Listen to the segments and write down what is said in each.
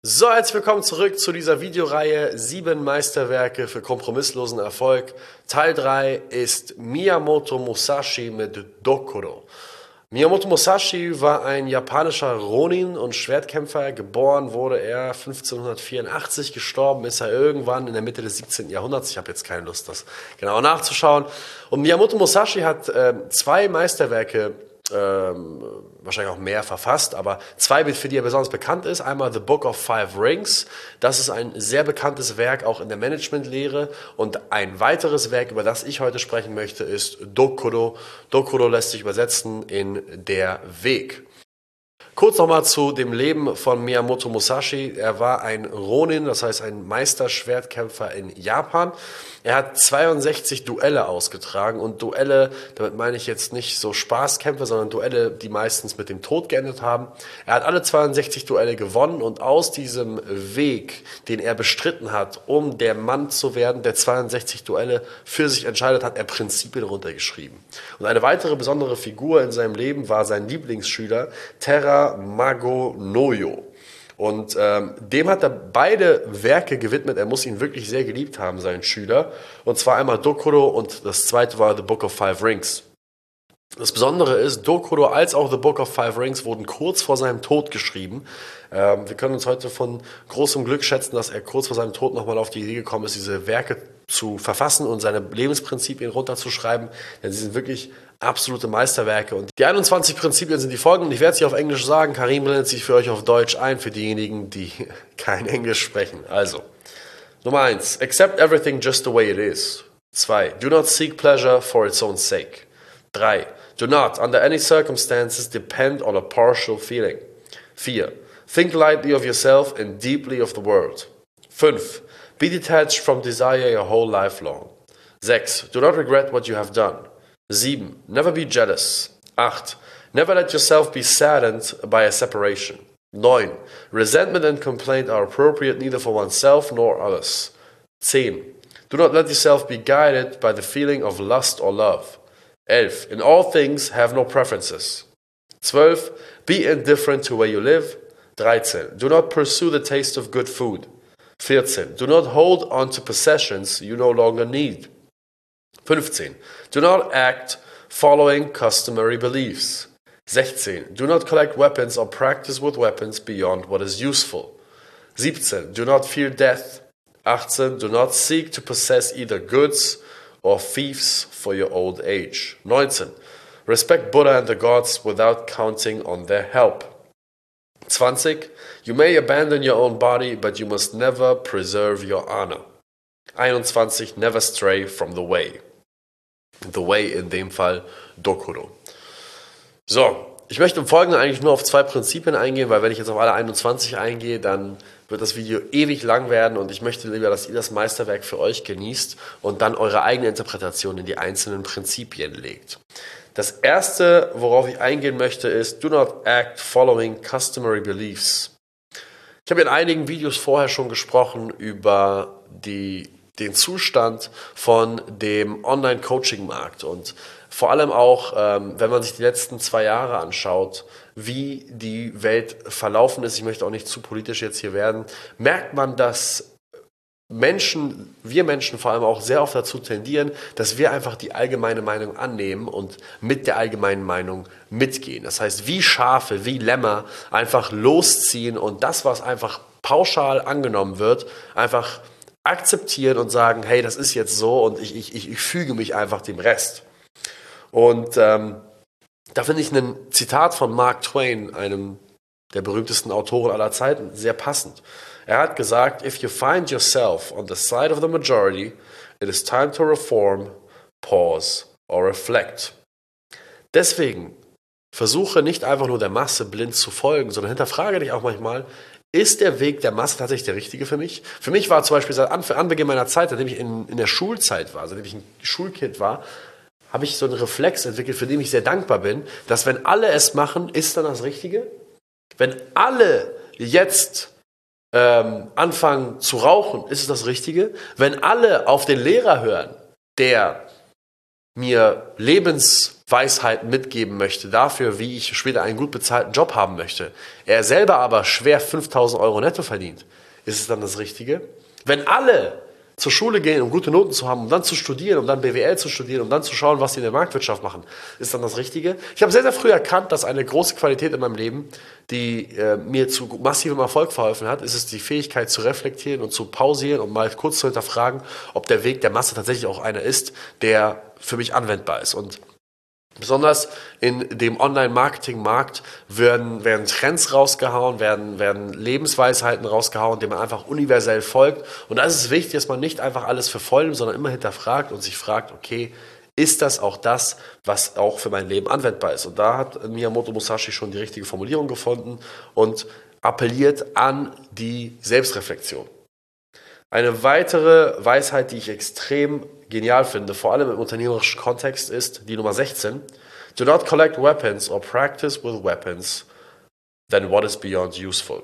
So, herzlich willkommen zurück zu dieser Videoreihe 7 Meisterwerke für kompromisslosen Erfolg. Teil 3 ist Miyamoto Musashi mit Dokuro. Miyamoto Musashi war ein japanischer Ronin und Schwertkämpfer. Geboren wurde er 1584, gestorben ist er irgendwann in der Mitte des 17. Jahrhunderts. Ich habe jetzt keine Lust, das genau nachzuschauen. Und Miyamoto Musashi hat zwei Meisterwerke wahrscheinlich auch mehr verfasst, aber zwei, für die er besonders bekannt ist. Einmal The Book of Five Rings. Das ist ein sehr bekanntes Werk, auch in der Managementlehre. Und ein weiteres Werk, über das ich heute sprechen möchte, ist Dokuro. Dokuro lässt sich übersetzen in der Weg. Kurz nochmal zu dem Leben von Miyamoto Musashi. Er war ein Ronin, das heißt ein Meisterschwertkämpfer in Japan. Er hat 62 Duelle ausgetragen und Duelle, damit meine ich jetzt nicht so Spaßkämpfe, sondern Duelle, die meistens mit dem Tod geendet haben. Er hat alle 62 Duelle gewonnen und aus diesem Weg, den er bestritten hat, um der Mann zu werden, der 62 Duelle für sich entscheidet, hat er Prinzipien runtergeschrieben. Und eine weitere besondere Figur in seinem Leben war sein Lieblingsschüler Terra Magonoyo. Und dem hat er beide Werke gewidmet. Er muss ihn wirklich sehr geliebt haben, seinen Schüler. Und zwar einmal Dokuro und das zweite war The Book of Five Rings. Das Besondere ist, Dokuro als auch The Book of Five Rings wurden kurz vor seinem Tod geschrieben. Wir können uns heute von großem Glück schätzen, dass er kurz vor seinem Tod nochmal auf die Idee gekommen ist, diese Werke zu verfassen und seine Lebensprinzipien runterzuschreiben. Denn sie sind wirklich absolute Meisterwerke. Und die 21 Prinzipien sind die folgenden. Ich werde sie auf Englisch sagen. Karim blendet sich für euch auf Deutsch ein, für diejenigen, die kein Englisch sprechen. Also, Nummer 1. Accept everything just the way it is. 2. Do not seek pleasure for its own sake. 3. Do not, under any circumstances, depend on a partial feeling. 4. Think lightly of yourself and deeply of the world. 5. Be detached from desire your whole life long. 6. Do not regret what you have done. 7. Never be jealous. 8. Never let yourself be saddened by a separation. 9. Resentment and complaint are appropriate neither for oneself nor others. 10. Do not let yourself be guided by the feeling of lust or love. 11. In all things have no preferences. 12. Be indifferent to where you live. 13. Do not pursue the taste of good food. 14. Do not hold on to possessions you no longer need. 15. Do not act following customary beliefs. 16. Do not collect weapons or practice with weapons beyond what is useful. 17. Do not fear death. 18. Do not seek to possess either goods or fiefs for your old age. 19. Respect Buddha and the gods without counting on their help. 20. You may abandon your own body, but you must never preserve your honor. 21. Never stray from the way. The way in dem Fall Dokuro. So, ich möchte im Folgenden eigentlich nur auf zwei Prinzipien eingehen, weil wenn ich jetzt auf alle 21 eingehe, dann wird das Video ewig lang werden und ich möchte lieber, dass ihr das Meisterwerk für euch genießt und dann eure eigene Interpretation in die einzelnen Prinzipien legt. Das erste, worauf ich eingehen möchte, ist Do not act following customary beliefs. Ich habe in einigen Videos vorher schon gesprochen über den Zustand von dem Online-Coaching-Markt und vor allem auch, wenn man sich die letzten 2 Jahre anschaut, wie die Welt verlaufen ist, ich möchte auch nicht zu politisch jetzt hier werden, merkt man, dass wir Menschen vor allem auch sehr oft dazu tendieren, dass wir einfach die allgemeine Meinung annehmen und mit der allgemeinen Meinung mitgehen. Das heißt, wie Schafe, wie Lämmer einfach losziehen und das, was einfach pauschal angenommen wird, einfach akzeptieren und sagen, hey, das ist jetzt so und ich füge mich einfach dem Rest. Und da finde ich ein Zitat von Mark Twain, einem der berühmtesten Autoren aller Zeiten, sehr passend. Er hat gesagt, if you find yourself on the side of the majority, it is time to reform, pause or reflect. Deswegen versuche nicht einfach nur der Masse blind zu folgen, sondern hinterfrage dich auch manchmal, ist der Weg der Masse tatsächlich der richtige für mich? Für mich war zum Beispiel seit Anbeginn meiner Zeit, seitdem ich in der Schulzeit war, seitdem ich ein Schulkind war, habe ich so einen Reflex entwickelt, für den ich sehr dankbar bin, dass wenn alle es machen, ist dann das Richtige? Wenn alle jetzt anfangen zu rauchen, ist es das Richtige? Wenn alle auf den Lehrer hören, der mir Lebensweisheiten mitgeben möchte dafür, wie ich später einen gut bezahlten Job haben möchte, er selber aber schwer 5.000 Euro netto verdient, ist es dann das Richtige? Wenn alle zur Schule gehen, um gute Noten zu haben, um dann zu studieren, um dann BWL zu studieren, um dann zu schauen, was sie in der Marktwirtschaft machen, ist dann das Richtige? Ich habe sehr, sehr früh erkannt, dass eine große Qualität in meinem Leben, die mir zu massivem Erfolg verholfen hat, ist es die Fähigkeit zu reflektieren und zu pausieren und mal kurz zu hinterfragen, ob der Weg der Masse tatsächlich auch einer ist, der für mich anwendbar ist. Und besonders in dem Online-Marketing-Markt werden Trends rausgehauen, werden Lebensweisheiten rausgehauen, denen man einfach universell folgt. Und da ist es wichtig, dass man nicht einfach alles für voll nimmt, sondern immer hinterfragt und sich fragt, okay, ist das auch das, was auch für mein Leben anwendbar ist? Und da hat Miyamoto Musashi schon die richtige Formulierung gefunden und appelliert an die Selbstreflexion. Eine weitere Weisheit, die ich extrem genial finde, vor allem im unternehmerischen Kontext, ist die Nummer 16. Do not collect weapons or practice with weapons than what is beyond useful.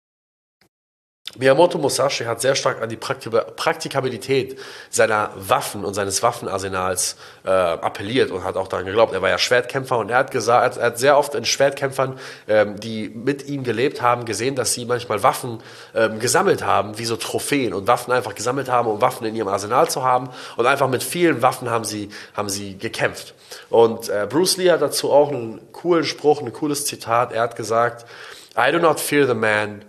Miyamoto Musashi hat sehr stark an die Praktikabilität seiner Waffen und seines Waffenarsenals appelliert und hat auch daran geglaubt. Er war ja Schwertkämpfer und er hat gesagt, er hat sehr oft in Schwertkämpfern, die mit ihm gelebt haben, gesehen, dass sie manchmal Waffen gesammelt haben, wie so Trophäen und Waffen einfach gesammelt haben, um Waffen in ihrem Arsenal zu haben und einfach mit vielen Waffen haben sie gekämpft. Und Bruce Lee hat dazu auch einen coolen Spruch, ein cooles Zitat. Er hat gesagt, I do not fear the man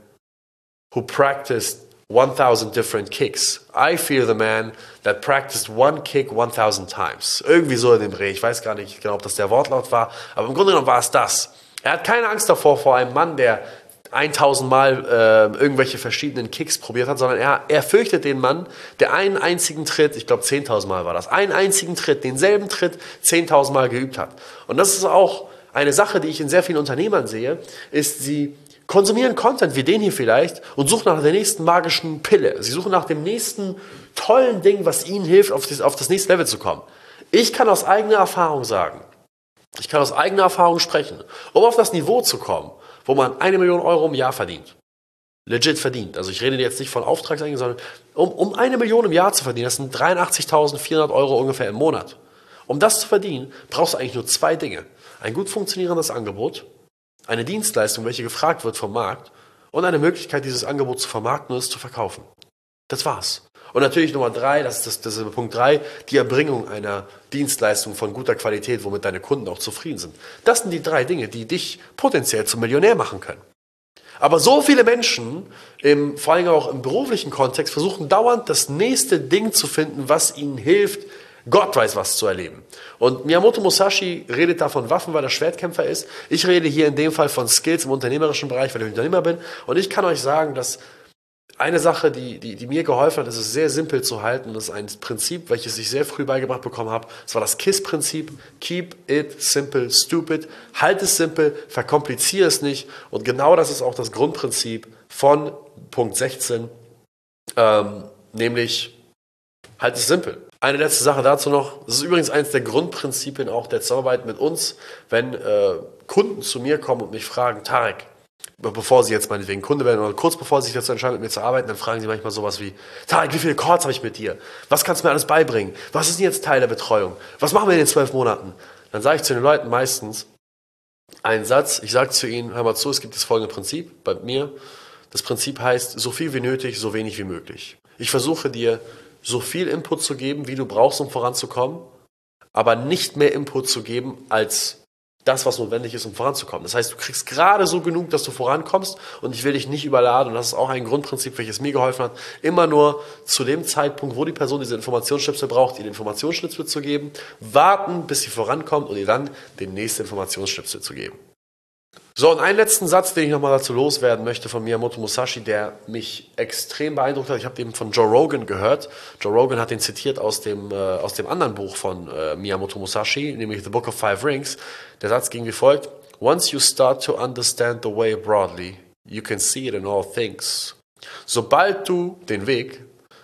who practiced 1,000 different kicks. I fear the man that practiced one kick 1,000 times. Irgendwie so in dem Dreh. Ich weiß gar nicht genau, ob das der Wortlaut war, aber im Grunde genommen war es das. Er hat keine Angst davor, vor einem Mann, der 1.000 Mal irgendwelche verschiedenen Kicks probiert hat, sondern er fürchtet den Mann, der einen einzigen Tritt, ich glaube 10.000 Mal war das, einen einzigen Tritt, denselben Tritt 10.000 Mal geübt hat. Und das ist auch eine Sache, die ich in sehr vielen Unternehmern sehe, ist, sie konsumieren Content wie den hier vielleicht und suchen nach der nächsten magischen Pille. Sie suchen nach dem nächsten tollen Ding, was ihnen hilft, auf das nächste Level zu kommen. Ich kann aus eigener Erfahrung sagen, ich kann aus eigener Erfahrung sprechen, um auf das Niveau zu kommen, wo man 1 Million Euro im Jahr verdient. Legit verdient. Also ich rede jetzt nicht von Auftragseinnahmen, sondern um 1 Million im Jahr zu verdienen, das sind 83.400 Euro ungefähr im Monat. Um das zu verdienen, brauchst du eigentlich nur 2 Dinge. Ein gut funktionierendes Angebot, eine Dienstleistung, welche gefragt wird vom Markt und eine Möglichkeit, dieses Angebot zu vermarkten und es zu verkaufen. Das war's. Und natürlich Nummer 3, das ist Punkt 3, die Erbringung einer Dienstleistung von guter Qualität, womit deine Kunden auch zufrieden sind. Das sind die 3 Dinge, die dich potenziell zum Millionär machen können. Aber so viele Menschen, vor allem auch im beruflichen Kontext, versuchen dauernd das nächste Ding zu finden, was ihnen hilft, Gott weiß was zu erleben. Und Miyamoto Musashi redet da von Waffen, weil er Schwertkämpfer ist. Ich rede hier in dem Fall von Skills im unternehmerischen Bereich, weil ich Unternehmer bin. Und ich kann euch sagen, dass eine Sache, die mir geholfen hat, ist es sehr simpel zu halten. Das ist ein Prinzip, welches ich sehr früh beigebracht bekommen habe. Das war das KISS-Prinzip. Keep it simple, stupid. Halt es simpel, verkompliziere es nicht. Und genau das ist auch das Grundprinzip von Punkt 16, nämlich halt es simpel. Eine letzte Sache dazu noch. Das ist übrigens eines der Grundprinzipien auch der Zusammenarbeit mit uns, wenn Kunden zu mir kommen und mich fragen, Tarek, bevor sie jetzt meinetwegen Kunde werden oder kurz bevor sie sich dazu entscheiden, mit mir zu arbeiten, dann fragen sie manchmal sowas wie, Tarek, wie viele Calls habe ich mit dir? Was kannst du mir alles beibringen? Was ist denn jetzt Teil der Betreuung? Was machen wir in den 12 Monaten? Dann sage ich zu den Leuten meistens einen Satz. Ich sage zu ihnen, hör mal zu, es gibt das folgende Prinzip bei mir. Das Prinzip heißt, so viel wie nötig, so wenig wie möglich. Ich versuche dir so viel Input zu geben, wie du brauchst, um voranzukommen, aber nicht mehr Input zu geben, als das, was notwendig ist, um voranzukommen. Das heißt, du kriegst gerade so genug, dass du vorankommst und ich will dich nicht überladen. Und das ist auch ein Grundprinzip, welches mir geholfen hat, immer nur zu dem Zeitpunkt, wo die Person diese Informationsschnipsel braucht, ihr den Informationsschnipsel zu geben, warten, bis sie vorankommt und ihr dann den nächsten Informationsschnipsel zu geben. So, und einen letzten Satz, den ich nochmal dazu loswerden möchte von Miyamoto Musashi, der mich extrem beeindruckt hat. Ich habe den von Joe Rogan gehört. Joe Rogan hat den zitiert aus dem anderen Buch von Miyamoto Musashi, nämlich The Book of Five Rings. Der Satz ging wie folgt: Once you start to understand the way broadly, you can see it in all things. Sobald du den Weg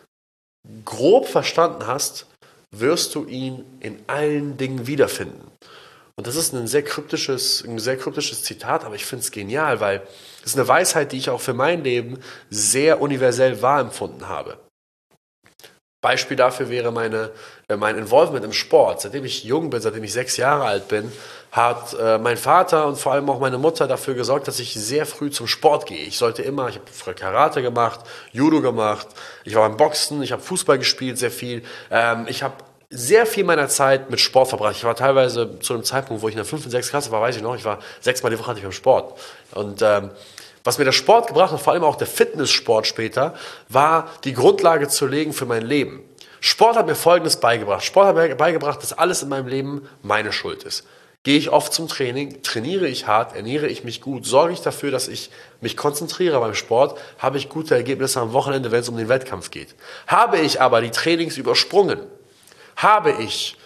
grob verstanden hast, wirst du ihn in allen Dingen wiederfinden. Und das ist ein sehr kryptisches Zitat, aber ich finde es genial, weil es ist eine Weisheit, die ich auch für mein Leben sehr universell wahr empfunden habe. Beispiel dafür wäre mein Involvement im Sport. Seitdem ich jung bin, seitdem ich 6 Jahre alt bin, hat mein Vater und vor allem auch meine Mutter dafür gesorgt, dass ich sehr früh zum Sport gehe. Ich habe früher Karate gemacht, Judo gemacht, ich war beim Boxen, ich habe Fußball gespielt, sehr viel. Ich habe sehr viel meiner Zeit mit Sport verbracht. Ich war teilweise zu einem Zeitpunkt, wo ich in der 5. und 6. Klasse war, weiß ich noch, ich war 6-mal die Woche hatte ich beim Sport. Und was mir der Sport gebracht hat, vor allem auch der Fitnesssport später, war die Grundlage zu legen für mein Leben. Sport hat mir Folgendes beigebracht. Sport hat mir beigebracht, dass alles in meinem Leben meine Schuld ist. Gehe ich oft zum Training, trainiere ich hart, ernähre ich mich gut, sorge ich dafür, dass ich mich konzentriere beim Sport, habe ich gute Ergebnisse am Wochenende, wenn es um den Wettkampf geht. Habe ich aber die Trainings übersprungen, habe ich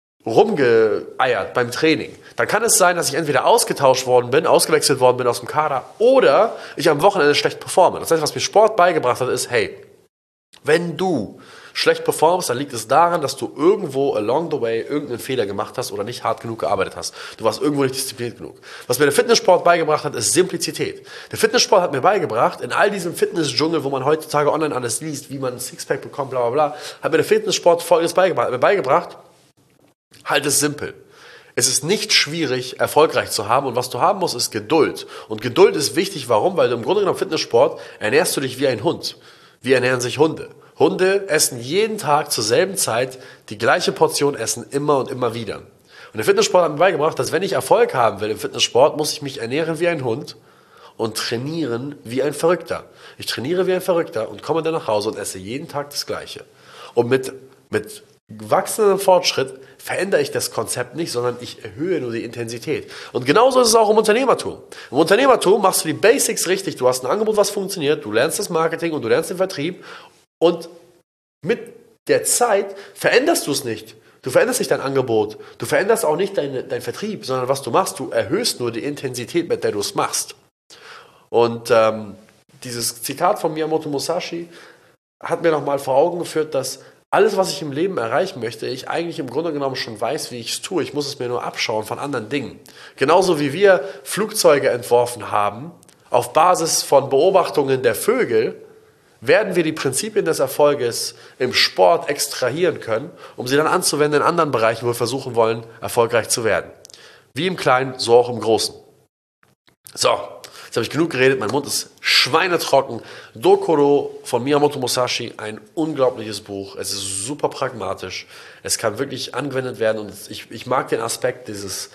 rumgeeiert beim Training, dann kann es sein, dass ich entweder ausgewechselt worden bin aus dem Kader oder ich am Wochenende schlecht performe. Das heißt, was mir Sport beigebracht hat, ist, hey, wenn du schlecht performst, dann liegt es daran, dass du irgendwo along the way irgendeinen Fehler gemacht hast oder nicht hart genug gearbeitet hast. Du warst irgendwo nicht diszipliniert genug. Was mir der Fitnesssport beigebracht hat, ist Simplizität. Der Fitnesssport hat mir beigebracht, in all diesem Fitnessdschungel, wo man heutzutage online alles liest, wie man ein Sixpack bekommt, bla bla bla, hat mir der Fitnesssport Folgendes beigebracht, halt es simpel. Es ist nicht schwierig, erfolgreich zu haben und was du haben musst, ist Geduld. Und Geduld ist wichtig, warum? Weil du im Grunde genommen Fitnesssport ernährst du dich wie ein Hund. Wie ernähren sich Hunde? Hunde essen jeden Tag zur selben Zeit die gleiche Portion Essen immer und immer wieder. Und der Fitnesssport hat mir beigebracht, dass wenn ich Erfolg haben will im Fitnesssport, muss ich mich ernähren wie ein Hund und trainieren wie ein Verrückter. Ich trainiere wie ein Verrückter und komme dann nach Hause und esse jeden Tag das Gleiche. Und mit wachsendem Fortschritt verändere ich das Konzept nicht, sondern ich erhöhe nur die Intensität. Und genauso ist es auch im Unternehmertum. Im Unternehmertum machst du die Basics richtig. Du hast ein Angebot, was funktioniert, du lernst das Marketing und du lernst den Vertrieb und mit der Zeit veränderst du es nicht. Du veränderst nicht dein Angebot, du veränderst auch nicht dein Vertrieb, sondern was du machst, du erhöhst nur die Intensität, mit der du es machst. Und dieses Zitat von Miyamoto Musashi hat mir nochmal vor Augen geführt, dass alles, was ich im Leben erreichen möchte, ich eigentlich im Grunde genommen schon weiß, wie ich es tue. Ich muss es mir nur abschauen von anderen Dingen. Genauso wie wir Flugzeuge entworfen haben, auf Basis von Beobachtungen der Vögel, werden wir die Prinzipien des Erfolges im Sport extrahieren können, um sie dann anzuwenden in anderen Bereichen, wo wir versuchen wollen, erfolgreich zu werden. Wie im Kleinen, so auch im Großen. So, jetzt habe ich genug geredet, mein Mund ist schweinetrocken. Dokoro von Miyamoto Musashi, ein unglaubliches Buch. Es ist super pragmatisch. Es kann wirklich angewendet werden und ich mag den Aspekt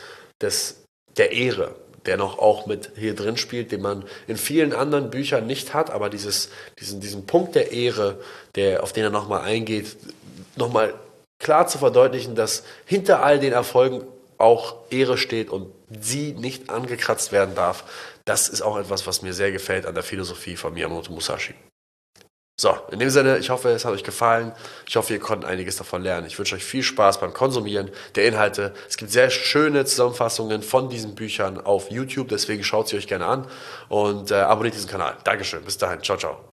der Ehre, der noch auch mit hier drin spielt, den man in vielen anderen Büchern nicht hat, aber diesen Punkt der Ehre, auf den er nochmal eingeht, nochmal klar zu verdeutlichen, dass hinter all den Erfolgen auch Ehre steht und sie nicht angekratzt werden darf. Das ist auch etwas, was mir sehr gefällt an der Philosophie von Miyamoto Musashi. So, in dem Sinne, ich hoffe, es hat euch gefallen. Ich hoffe, ihr konntet einiges davon lernen. Ich wünsche euch viel Spaß beim Konsumieren der Inhalte. Es gibt sehr schöne Zusammenfassungen von diesen Büchern auf YouTube, deswegen schaut sie euch gerne an und abonniert diesen Kanal. Dankeschön, bis dahin, ciao, ciao.